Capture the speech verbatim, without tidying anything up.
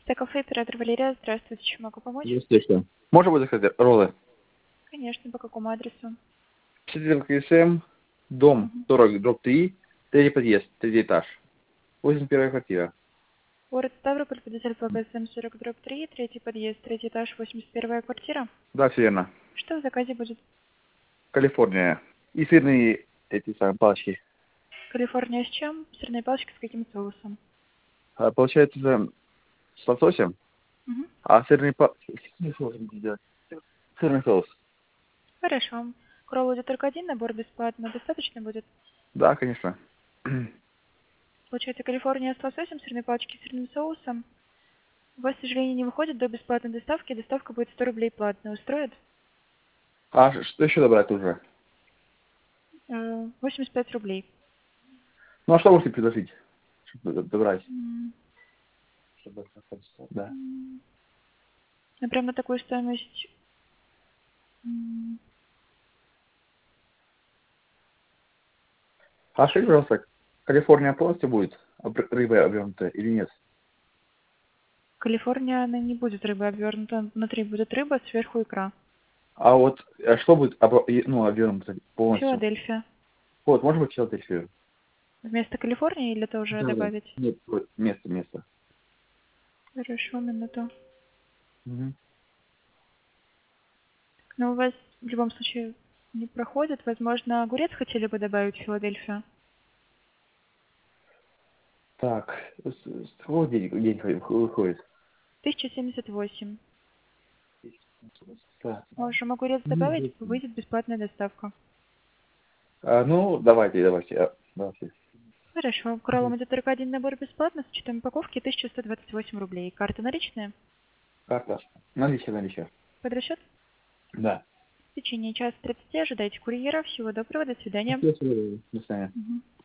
Кафе, оператор Валерия. Здравствуйте, чем могу помочь? Здравствуйте. Можно будет заказать роллы? Конечно, по какому адресу? Четверка СМ, дом Мгм. сорок, дробь три, третий подъезд, третий этаж. восемьдесят первая квартира. Город Ставрополь, пятьдесят по ГСМ сорок дробь три, третий подъезд, третий этаж, восемьдесят первая квартира. Да, все верно. Что в заказе будет? Калифорния. И сырные эти самые палочки. Калифорния с чем? Сырные палочки с каким соусом? А, получается, за- с лососем, Мгм. а сырный палочки... Сырный соус будете делать? Сырный соус. Хорошо. К роллу идет только один набор бесплатно. Достаточно будет? Да, конечно. Получается, Калифорния с лососем, сырные палочки с сырным соусом. У вас, к сожалению, не выходит до бесплатной доставки. Доставка будет сто рублей платная. Устроит? А ш- что еще добавить уже? Э, восемьдесят пять рублей. Ну, а что можете предложить, чтобы добрать? М, Чтобы... Да. м. Ну, прям на такую стоимость. м, А скажите, пожалуйста, Калифорния полностью будет обр- рыбой обернутая или нет? Калифорния, она не будет рыбой обвернута. Внутри будет рыба, сверху икра. А вот а что будет обо- и- ну, обернуто полностью? Филадельфия. Вот, может быть, Филадельфию? Вместо Калифорнии или тоже Да, да. добавить? Нет, вот, место, место. Хорошо, минуту. Мгм. Но у вас в любом случае не проходит. Возможно, огурец хотели бы добавить в Филадельфию? Так, с, с какого день, день вы- выходит? тысяча семьдесят восемь. Так. Можем огурец добавить, Мгм. выйдет бесплатная доставка. А, ну, давайте, давайте, а, давайте. Хорошо. К роллам идет только один набор бесплатно с учетом упаковки тысяча сто двадцать восемь рублей. Карта наличная? Карта. Наличие, наличие. Под расчет? Да. В течение часа тридцати ожидайте курьера. Всего доброго, до свидания. До свидания. До свидания. Мгм.